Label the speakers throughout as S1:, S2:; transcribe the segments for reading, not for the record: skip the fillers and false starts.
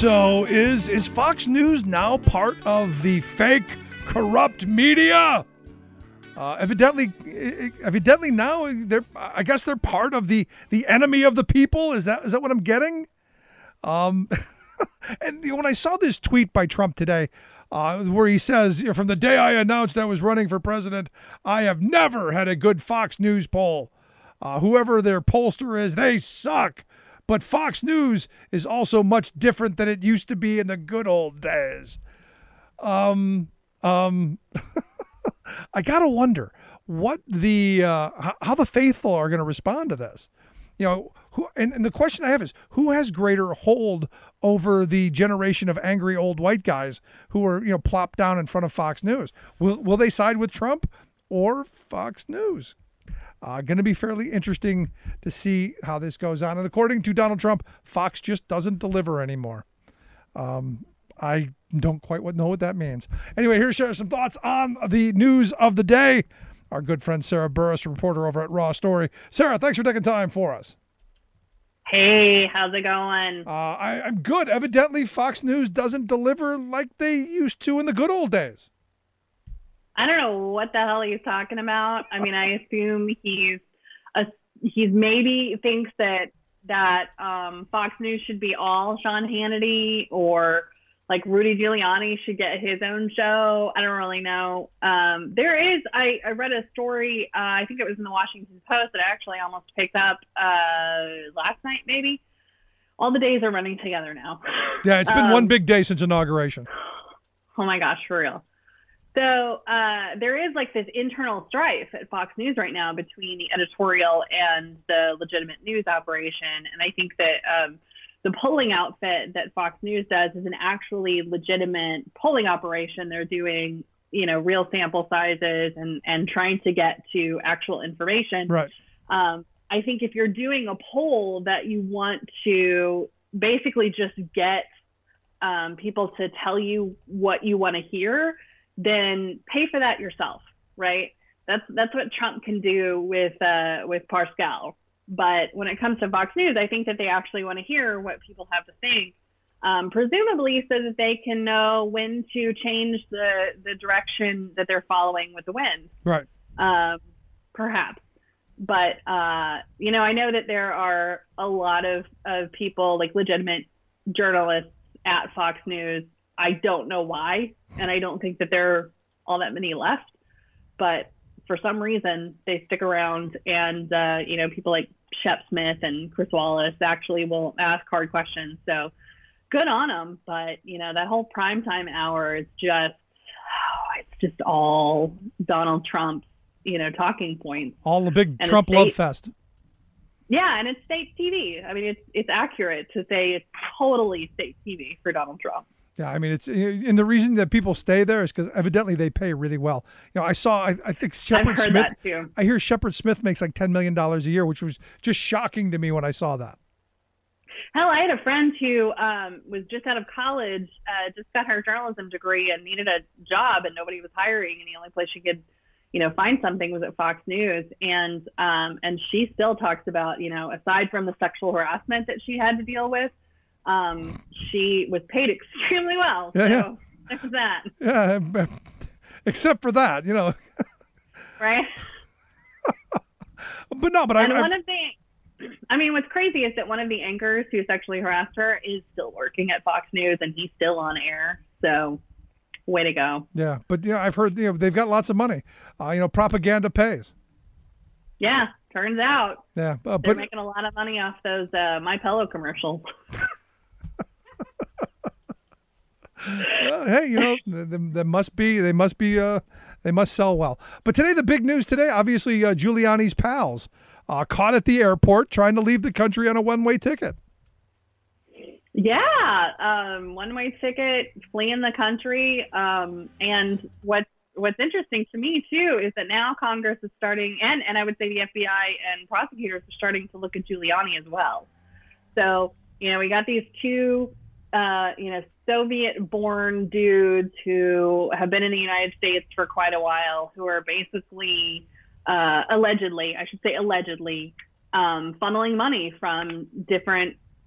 S1: So is Fox News now part of the fake, corrupt media? Evidently now I guess they're part of the enemy of the people. Is that what I'm getting? And when I saw this tweet by Trump today, where he says, from the day I announced I was running for president, I have never had a good Fox News poll. Whoever their pollster is, they suck. But Fox News is also much different than it used to be in the good old days. I gotta wonder what how the faithful are going to respond to this. And the question I have is, who has greater hold over the generation of angry old white guys who are, plopped down in front of Fox News? Will they side with Trump or Fox News? Going to be fairly interesting to see how this goes on. And according to Donald Trump, Fox just doesn't deliver anymore. I don't quite know what that means. Anyway, here to share some thoughts on the news of the day, our good friend Sarah Burris, reporter over at Raw Story. Sarah, thanks for taking time for us.
S2: Hey, how's it going?
S1: I'm good. Evidently, Fox News doesn't deliver like they used to in the good old days.
S2: I don't know what the hell he's talking about. I mean, I assume he's maybe thinks that Fox News should be all Sean Hannity, or like Rudy Giuliani should get his own show. I don't really know. There is, I read a story, I think it was in the Washington Post, that I actually almost picked up last night, maybe. All the days are running together now.
S1: Yeah, it's been one big day since inauguration.
S2: Oh my gosh, for real. So there is like this internal strife at Fox News right now between the editorial and the legitimate news operation. And I think that the polling outfit that Fox News does is an actually legitimate polling operation. They're doing, real sample sizes and trying to get to actual information.
S1: Right.
S2: I think if you're doing a poll that you want to basically just get people to tell you what you want to hear, then pay for that yourself, right? That's what Trump can do with Parscale. But when it comes to Fox News, I think that they actually want to hear what people have to think, presumably so that they can know when to change the direction that they're following with the wind.
S1: Right.
S2: Perhaps. But, I know that there are a lot of people, like legitimate journalists at Fox News. I don't know why, and I don't think that there are all that many left, but for some reason they stick around, and people like Shep Smith and Chris Wallace actually will ask hard questions. So good on them, but that whole primetime hour is just it's just all Donald Trump's talking points,
S1: all the big Trump love fest.
S2: Yeah, and it's state TV. I mean, it's accurate to say it's totally state TV for Donald Trump.
S1: Yeah, I mean, and the reason that people stay there is because evidently they pay really well. I think Shepard Smith.
S2: That too.
S1: I hear Shepard Smith makes like $10 million a year, which was just shocking to me when I saw that.
S2: Hell, I had a friend who was just out of college, just got her journalism degree and needed a job, and nobody was hiring, and the only place she could, find something was at Fox News. And she still talks about, aside from the sexual harassment that she had to deal with, she was paid extremely well. So there's that.
S1: Yeah, except for that,
S2: Right.
S1: But
S2: what's crazy is that one of the anchors who sexually harassed her is still working at Fox News, and he's still on air. So way to go.
S1: Yeah. But I've heard, they've got lots of money. Propaganda pays.
S2: Yeah. Turns out.
S1: Yeah.
S2: They're making a lot of money off those My Pillow commercials.
S1: Hey, they must sell well. But today, the big news today, obviously, Giuliani's pals caught at the airport trying to leave the country on a one-way ticket.
S2: Yeah, one-way ticket, fleeing the country. And what's interesting to me too is that now Congress is starting, and I would say the FBI and prosecutors are starting to look at Giuliani as well. So we got these two Soviet-born dudes who have been in the United States for quite a while, who are basically allegedly, funneling money from different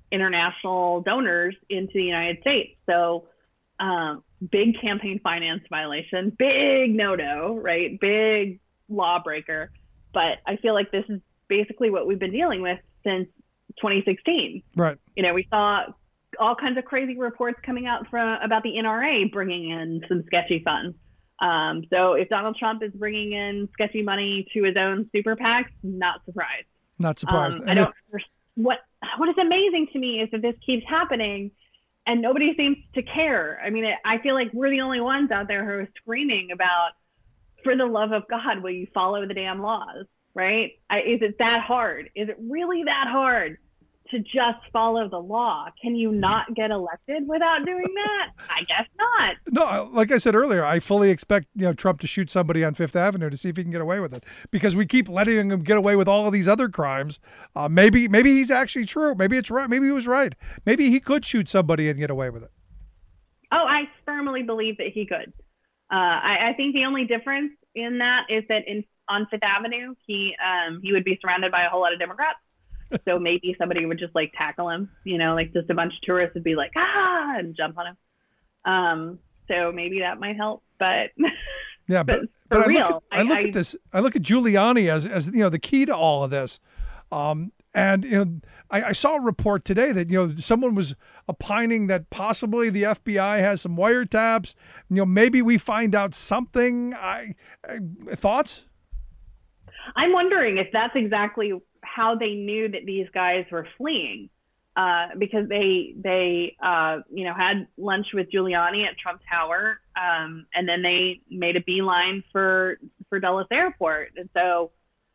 S2: international donors into the United States. So big campaign finance violation, big no-no, right? Big lawbreaker. But I feel like this is basically what we've been dealing with since 2016.
S1: Right.
S2: We saw all kinds of crazy reports coming out about the NRA bringing in some sketchy funds. So if Donald Trump is bringing in sketchy money to his own super PACs, not surprised.
S1: Not surprised.
S2: I don't. What is amazing to me is that this keeps happening, and nobody seems to care. I mean, I feel like we're the only ones out there who are screaming about, for the love of God, will you follow the damn laws? Right? Is it that hard? Is it really that hard to just follow the law? Can you not get elected without doing that? I guess not.
S1: No, like I said earlier, I fully expect Trump to shoot somebody on Fifth Avenue to see if he can get away with it, because we keep letting him get away with all of these other crimes. Maybe he's actually true. Maybe it's right. Maybe he was right. Maybe he could shoot somebody and get away with it.
S2: Oh, I firmly believe that he could. I think the only difference in that is that on Fifth Avenue, he would be surrounded by a whole lot of Democrats. So maybe somebody would just like tackle him, like just a bunch of tourists would be like, and jump on him. So maybe that might help, but
S1: yeah, but
S2: for real,
S1: I look at Giuliani as the key to all of this. And I saw a report today that someone was opining that possibly the FBI has some wiretaps. Maybe we find out something. Thoughts?
S2: I'm wondering if that's exactly how they knew that these guys were fleeing, because they had lunch with Giuliani at Trump Tower, and then they made a beeline for Dulles Airport. And so,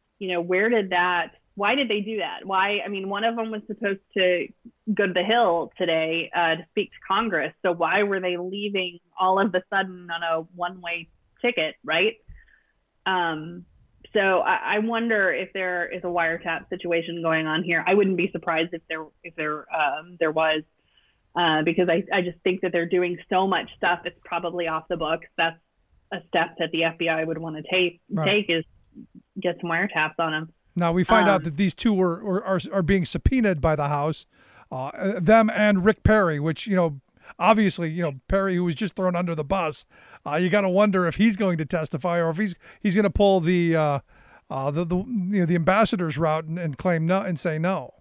S2: why did they do that? Why? I mean, one of them was supposed to go to the Hill today to speak to Congress. So why were they leaving all of a sudden on a one-way ticket, right? So I wonder if there is a wiretap situation going on here. I wouldn't be surprised if there was, because I just think that they're doing so much stuff. It's probably off the books. That's a step that the FBI would want to take is get some wiretaps on them.
S1: Now we find out that these two are being subpoenaed by the House, them and Rick Perry, which obviously Perry, who was just thrown under the bus. You got to wonder if he's going to testify or if he's going to pull the ambassador's route and claim no and say no.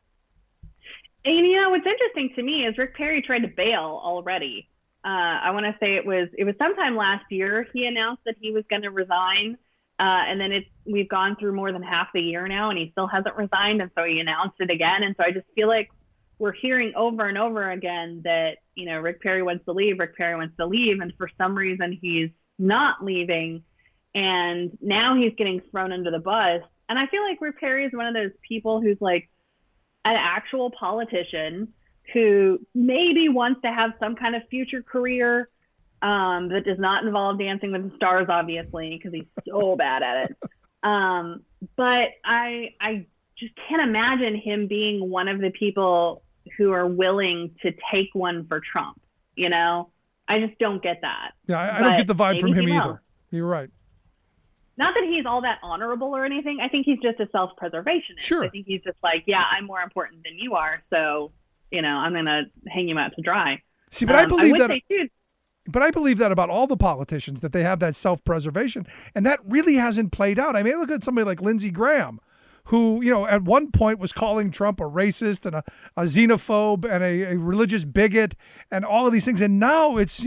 S2: And what's interesting to me is Rick Perry tried to bail already. I want to say it was sometime last year he announced that he was going to resign, and then we've gone through more than half the year now, and he still hasn't resigned, and so he announced it again, and so I just feel like we're hearing over and over again that, Rick Perry wants to leave, and for some reason he's not leaving, and now he's getting thrown under the bus. And I feel like Rick Perry is one of those people who's like an actual politician who maybe wants to have some kind of future career that does not involve Dancing with the Stars, obviously, because he's so bad at it. But I just can't imagine him being one of the people who are willing to take one for Trump. I just don't get that.
S1: Yeah, I don't get the vibe from him either. You're right.
S2: Not that he's all that honorable or anything. I think he's just a self-preservationist.
S1: Sure.
S2: I think he's just like, yeah, I'm more important than you are, so I'm going to hang you out to dry.
S1: See, but I believe that. But I believe that about all the politicians, that they have that self-preservation, and that really hasn't played out. I mean, look at somebody like Lindsey Graham, who, at one point was calling Trump a racist and a xenophobe and a religious bigot and all of these things. And now it's,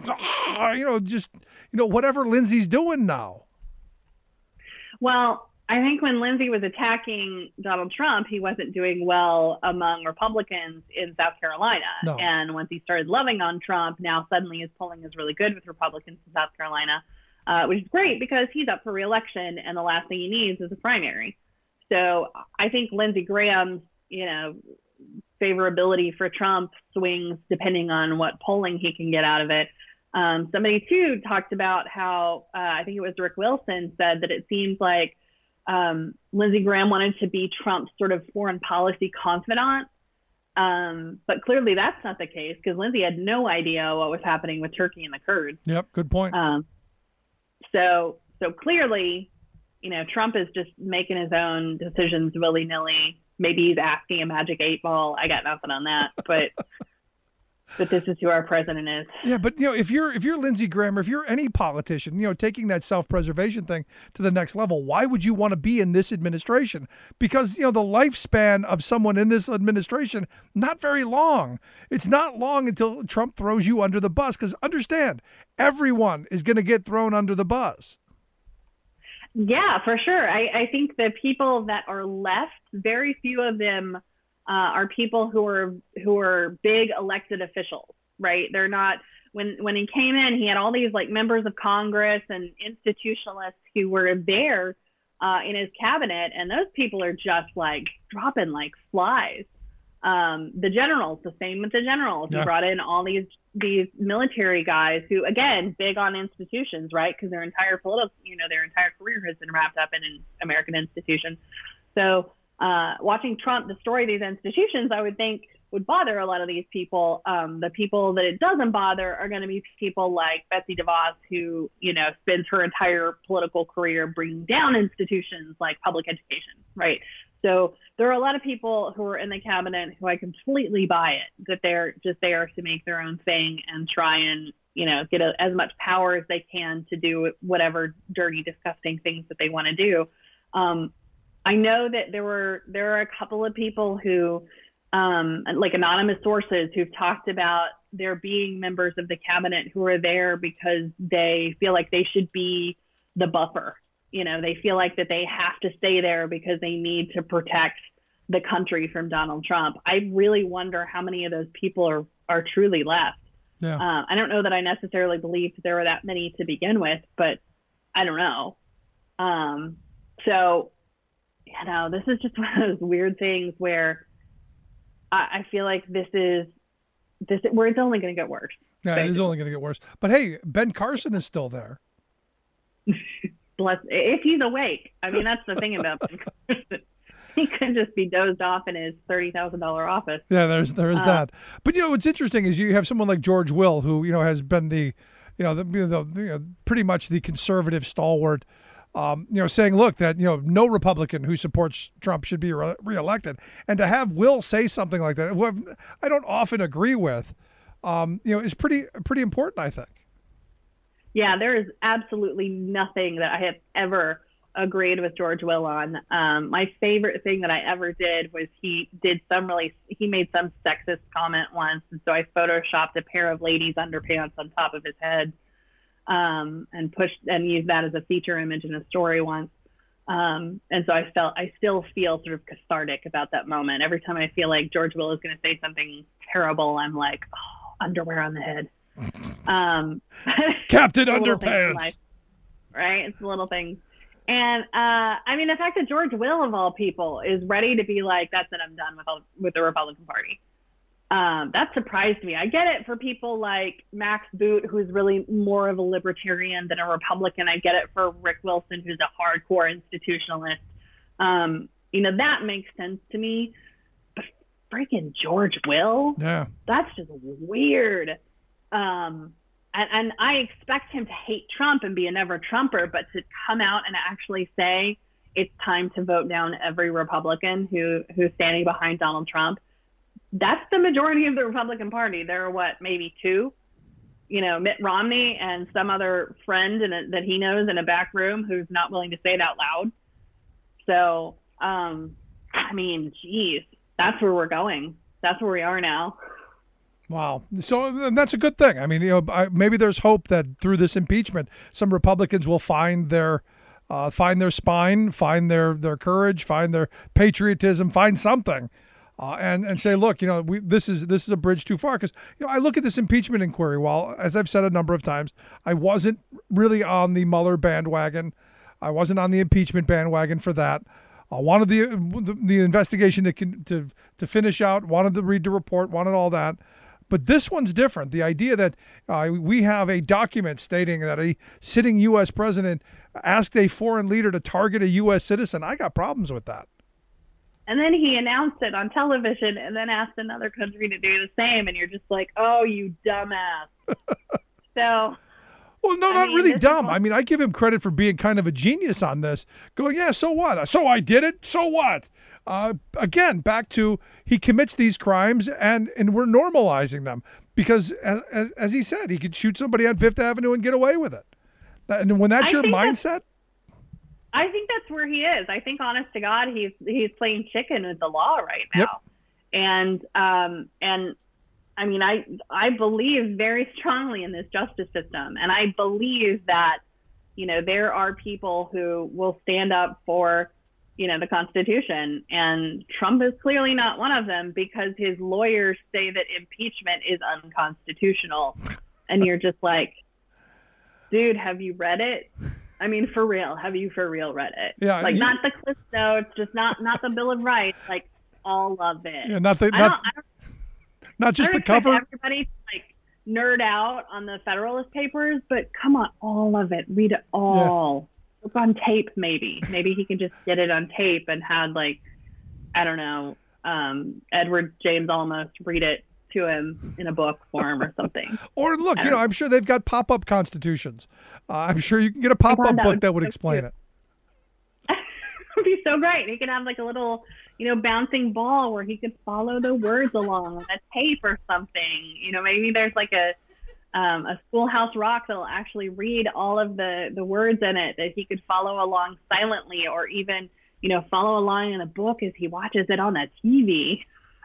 S1: whatever Lindsey's doing now.
S2: Well, I think when Lindsey was attacking Donald Trump, he wasn't doing well among Republicans in South Carolina.
S1: No.
S2: And once he started loving on Trump, now suddenly his polling is really good with Republicans in South Carolina, which is great because he's up for re-election and the last thing he needs is a primary. So I think Lindsey Graham's, favorability for Trump swings depending on what polling he can get out of it. Somebody too talked about how, I think it was Rick Wilson said that it seems like Lindsey Graham wanted to be Trump's sort of foreign policy confidant. But clearly that's not the case because Lindsey had no idea what was happening with Turkey and the Kurds.
S1: Yep. Good point.
S2: So clearly, Trump is just making his own decisions willy-nilly, maybe he's asking a magic 8 ball. I got nothing on that, but this is who our president is.
S1: Yeah, but if you're Lindsey Graham, or if you're any politician, taking that self-preservation thing to the next level, why would you want to be in this administration? Because the lifespan of someone in this administration, not very long. It's not long until Trump throws you under the bus. Because understand, everyone is going to get thrown under the bus.
S2: Yeah, for sure. I think the people that are left, very few of them are people who are big elected officials, right? They're not. When he came in, he had all these like members of Congress and institutionalists who were there in his cabinet, and those people are just like dropping like flies. The generals, the same with the generals.
S1: Yeah.
S2: He brought in all these military guys who, again, big on institutions, right? Because their entire career has been wrapped up in an American institution. So watching Trump destroy these institutions, I would think would bother a lot of these people. The people that it doesn't bother are going to be people like Betsy DeVos, who, spends her entire political career bringing down institutions like public education, right? So there are a lot of people who are in the cabinet who I completely buy it, that they're just there to make their own thing and try and, get as much power as they can to do whatever dirty, disgusting things that they want to do. I know that there are a couple of people who, like anonymous sources, who've talked about there being members of the cabinet who are there because they feel like they should be the buffer. They feel like that they have to stay there because they need to protect the country from Donald Trump. I really wonder how many of those people are truly left.
S1: Yeah.
S2: I don't know that I necessarily believed there were that many to begin with, but I don't know. So, this is just one of those weird things where I feel like where it's only going to get worse.
S1: Yeah, basically. It is only going to get worse. But hey, Ben Carson is still there.
S2: If he's awake. I mean, that's the thing about Ben Carson. He could just be dozed off in his $30,000 office.
S1: Yeah, there is that. But what's interesting is you have someone like George Will, who has been the pretty much the conservative stalwart, saying, look, that no Republican who supports Trump should be reelected, and to have Will say something like that, who I don't often agree with, is pretty important, I think.
S2: Yeah, there is absolutely nothing that I have ever agreed with George Will on. My favorite thing that I ever did was he made some sexist comment once, and so I photoshopped a pair of ladies' underpants on top of his head, and used that as a feature image in a story once. And so I still feel sort of cathartic about that moment. Every time I feel like George Will is going to say something terrible, I'm like, oh, underwear on the head.
S1: Captain Underpants.
S2: Right? It's the little things. And the fact that George Will, of all people, is ready to be like, that's it, I'm done with the Republican Party. That surprised me. I get it for people like Max Boot, who's really more of a libertarian than a Republican. I get it for Rick Wilson, who's a hardcore institutionalist. That makes sense to me. But freaking George Will?
S1: Yeah.
S2: That's just weird. And I expect him to hate Trump and be a never Trumper, but to come out and actually say it's time to vote down every Republican who's standing behind Donald Trump, that's the majority of the Republican Party. There are maybe two, Mitt Romney and some other friend that he knows in a back room who's not willing to say it out loud. So, geez, that's where we're going. That's where we are now.
S1: Wow. So that's a good thing. I mean, maybe there's hope that through this impeachment, some Republicans will find their spine, find their courage, find their patriotism, find something, and say, look, this is a bridge too far. Because I look at this impeachment inquiry. While, as I've said a number of times, I wasn't really on the Mueller bandwagon. I wasn't on the impeachment bandwagon for that. I wanted the investigation to finish out. Wanted to read the report. Wanted all that. But this one's different. The idea that we have a document stating that a sitting U.S. president asked a foreign leader to target a U.S. citizen, I got problems with that.
S2: And then he announced it on television and then asked another country to do the same. And you're just like, oh, you dumbass. So,
S1: Well, no,
S2: I
S1: not
S2: mean,
S1: really
S2: this is
S1: dumb.
S2: all-
S1: I mean, I give him credit for being kind of a genius on this. Going, yeah, so what? So I did it. So what? Again, back to he commits these crimes and we're normalizing them because, as he said, he could shoot somebody on Fifth Avenue and get away with it. And when that's
S2: I
S1: your
S2: think
S1: mindset,
S2: I think that's where he is. I think, honest to God, he's playing chicken with the law right now.
S1: Yep.
S2: And I mean, I believe very strongly in this justice system, and I believe that, you know, there are people who will stand up for, you know, the Constitution, and Trump is clearly not one of them because his lawyers say that impeachment is unconstitutional, and you're just like, dude, have you read it? I mean, for real, have you for real read it?
S1: Yeah,
S2: like not the Cliff Notes, just not the Bill of Rights, like all of it.
S1: yeah,
S2: not
S1: just the
S2: expect
S1: cover.
S2: everybody to like nerd out on the Federalist Papers, but come on, all of it. Read it all. Look on tape, maybe. Maybe he can just get it on tape and had like, I don't know, Edward James Olmos read it to him in a book form or something.
S1: Or look, you know, I'm sure they've got pop-up constitutions. I'm sure you can get a pop-up book that would explain it.
S2: It would be so great. He could have like a little, you know, bouncing ball where he could follow the words along on a tape or something. You know, maybe there's like a Schoolhouse Rock that'll actually read all of the words in it that he could follow along silently, or even, you know, follow along in a book as he watches it on a TV.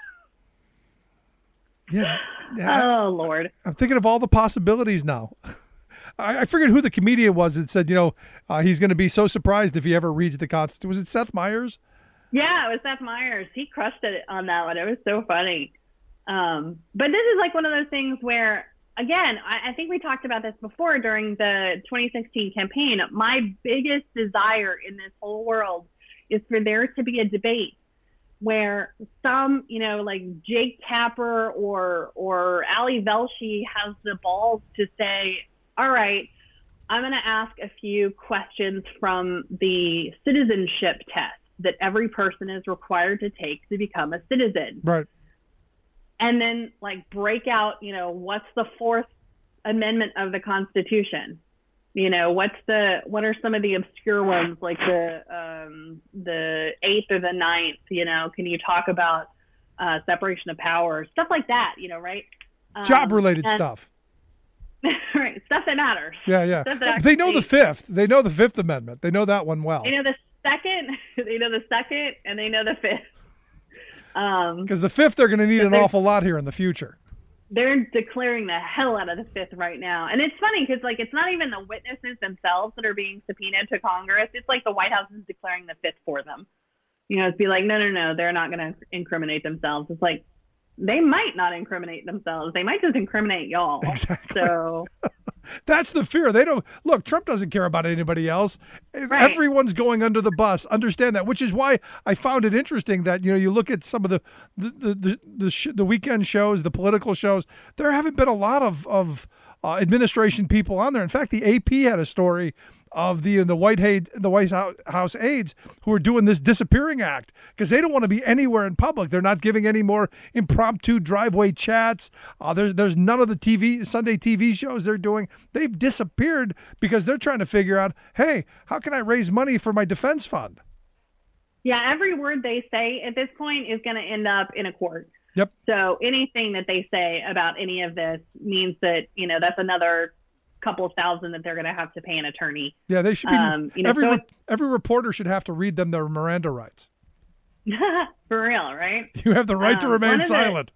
S1: Yeah.
S2: Oh, Lord.
S1: I'm thinking of all the possibilities now. I forget who the comedian was that said, you know, he's going to be so surprised if he ever reads the Constitution. Was it Seth Meyers?
S2: Yeah, it was Seth Meyers. He crushed it on that one. It was so funny. But this is like one of those things where, again, I think we talked about this before during the 2016 campaign. My biggest desire in this whole world is for there to be a debate where some, you know, like Jake Tapper or Ali Velshi has the balls to say, all right, I'm going to ask a few questions from the citizenship test that every person is required to take to become a citizen.
S1: Right.
S2: And then like break out, you know, what's the Fourth Amendment of the Constitution? You know, what are some of the obscure ones, like the 8th or the 9th, you know, can you talk about separation of powers, stuff like that, you know, right?
S1: Job related stuff.
S2: Right. Stuff that matters.
S1: Yeah, yeah. They know the Fifth. They know the Fifth Amendment. They know that one well.
S2: They know the second, and they know the fifth.
S1: Because the Fifth they're going to need an awful lot here in the future.
S2: They're declaring the hell out of the Fifth right now. And it's funny because, like, it's not even the witnesses themselves that are being subpoenaed to Congress. It's like the White House is declaring the Fifth for them. You know, it's be like, no, they're not going to incriminate themselves. It's like, they might not incriminate themselves. They might just incriminate y'all.
S1: Exactly.
S2: So
S1: that's the fear. They don't look. Trump doesn't care about anybody else.
S2: Right.
S1: Everyone's going under the bus. Understand that, which is why I found it interesting that, you know, you look at some of the weekend shows, the political shows. There haven't been a lot of administration people on there. In fact, the AP had a story of the White House aides who are doing this disappearing act because they don't want to be anywhere in public. They're not giving any more impromptu driveway chats. There's none of the Sunday TV shows they're doing. They've disappeared because they're trying to figure out, hey, how can I raise money for my defense fund?
S2: yeah, every word they say at this point is going to end up in a court.
S1: Yep.
S2: So anything that they say about any of this means that, you know, that's another couple of thousand that they're going to have to pay an attorney.
S1: Yeah, they should be.
S2: You know,
S1: every reporter should have to read them their Miranda rights.
S2: for real, right?
S1: You have the right to remain silent.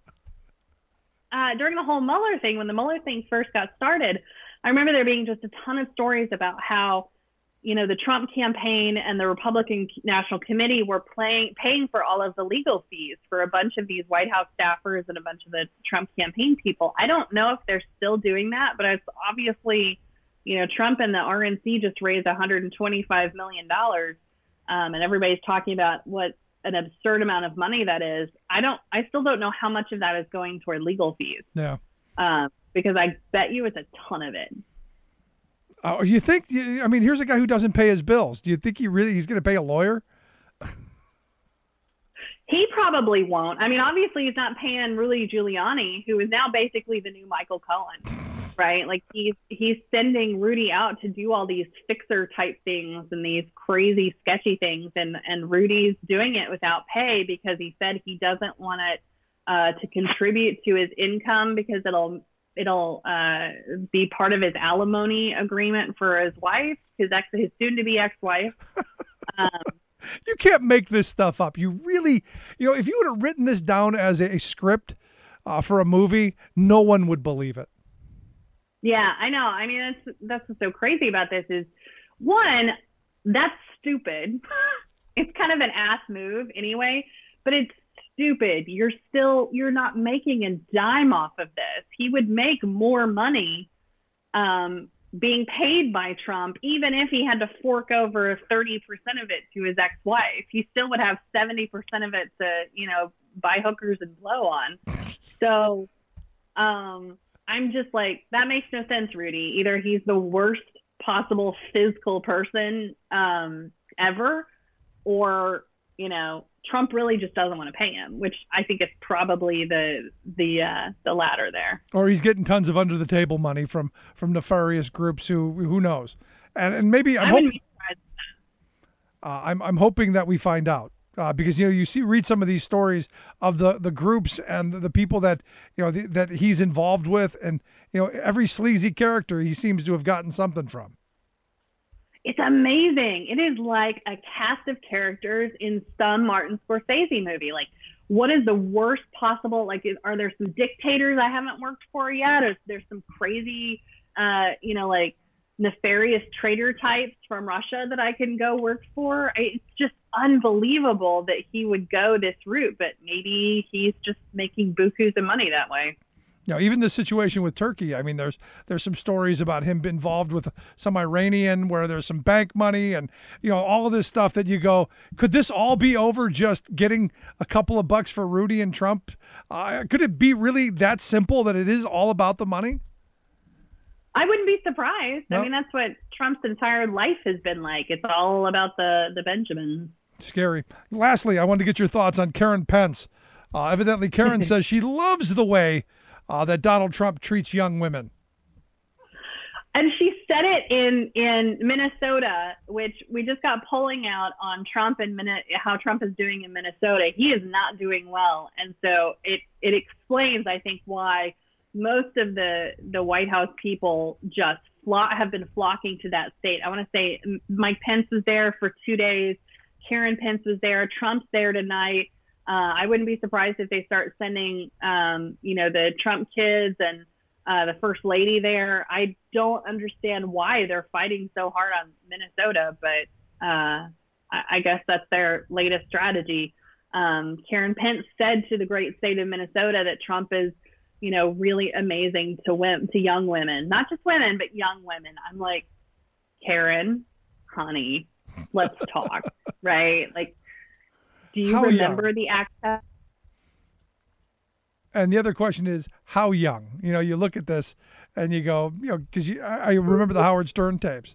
S2: During the whole Mueller thing, when the Mueller thing first got started, I remember there being just a ton of stories about how, you know, the Trump campaign and the Republican National Committee were paying for all of the legal fees for a bunch of these White House staffers and a bunch of the Trump campaign people. I don't know if they're still doing that, but it's obviously, you know, Trump and the RNC just raised $125 million. And everybody's talking about what an absurd amount of money that is. I still don't know how much of that is going toward legal fees.
S1: Yeah.
S2: Because I bet you it's a ton of it.
S1: You think? I mean, here's a guy who doesn't pay his bills. Do you think he's going to pay a lawyer?
S2: He probably won't. I mean, obviously, he's not paying Rudy Giuliani, who is now basically the new Michael Cohen, right? Like he's sending Rudy out to do all these fixer type things and these crazy sketchy things, and Rudy's doing it without pay because he said he doesn't want it to contribute to his income because it'll be part of his alimony agreement for his wife, his soon to be ex-wife.
S1: You can't make this stuff up. You really, if you would have written this down as a script for a movie, no one would believe it.
S2: Yeah, I know. I mean, that's what's so crazy about this is, one, that's stupid. It's kind of an ass move anyway, but it's stupid. You're not making a dime off of this. He would make more money being paid by Trump, even if he had to fork over 30% of it to his ex-wife. He still would have 70% of it to, buy hookers and blow on. So I'm just like, that makes no sense, Rudy. Either he's the worst possible physical person ever, or, Trump really just doesn't want to pay him, which I think is probably the latter there.
S1: Or he's getting tons of under the table money from nefarious groups who knows. And maybe I'm hoping that we find out. Because you read some of these stories of the groups and the people that that he's involved with, and every sleazy character he seems to have gotten something from.
S2: It's amazing. It is like a cast of characters in some Martin Scorsese movie. Like, what is the worst possible? Like, are there some dictators I haven't worked for yet? Or there's some crazy, like nefarious traitor types from Russia that I can go work for? It's just unbelievable that he would go this route, but maybe he's just making bukus of money that way.
S1: Even the situation with Turkey, I mean, there's some stories about him involved with some Iranian where there's some bank money and, all of this stuff that you go, could this all be over just getting a couple of bucks for Rudy and Trump? Could it be really that simple that it is all about the money?
S2: I wouldn't be surprised.
S1: No.
S2: I mean, that's what Trump's entire life has been like. It's all about the Benjamins.
S1: Scary. Lastly, I wanted to get your thoughts on Karen Pence. Evidently, Karen says she loves the way that Donald Trump treats young women.
S2: And she said it in Minnesota, which we just got polling out on Trump and how Trump is doing in Minnesota. He is not doing well. And so it explains, I think, why most of the White House people just have been flocking to that state. I want to say Mike Pence was there for 2 days. Karen Pence was there. Trump's there tonight. I wouldn't be surprised if they start sending, the Trump kids and the first lady there. I don't understand why they're fighting so hard on Minnesota, but I guess that's their latest strategy. Karen Pence said to the great state of Minnesota that Trump is, really amazing to young women, not just women, but young women. I'm like, Karen, honey, let's talk, right? Like, do you remember the access?
S1: And the other question is, how young? You look at this and you go, because I remember the Howard Stern tapes.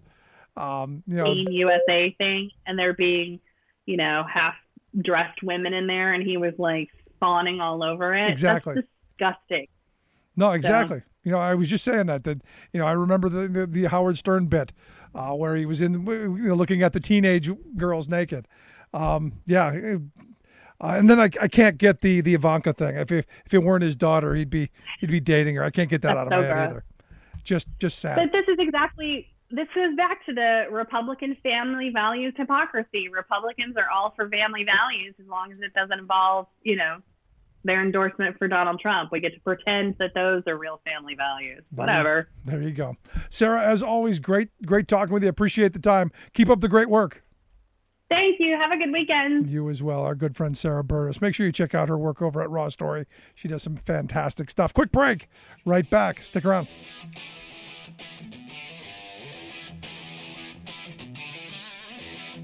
S2: USA thing, and there being, half dressed women in there, and he was like spawning all over it.
S1: Exactly.
S2: That's disgusting.
S1: No, exactly. So, I was just saying that I remember the Howard Stern bit where he was looking at the teenage girls naked. And then I can't get the Ivanka thing. If it weren't his daughter, he'd be dating her. I can't get that out of my head either. Just sad.
S2: But this goes back to the Republican family values hypocrisy. Republicans are all for family values as long as it doesn't involve, their endorsement for Donald Trump. We get to pretend that those are real family values. Whatever.
S1: There you go. Sarah, as always, great talking with you. Appreciate the time. Keep up the great work.
S2: Thank you. Have a good weekend.
S1: You as well. Our good friend Sarah Burris. Make sure you check out her work over at Raw Story. She does some fantastic stuff. Quick break. Right back. Stick around.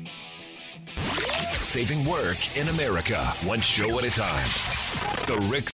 S3: Saving work in America, one show at a time. The Rick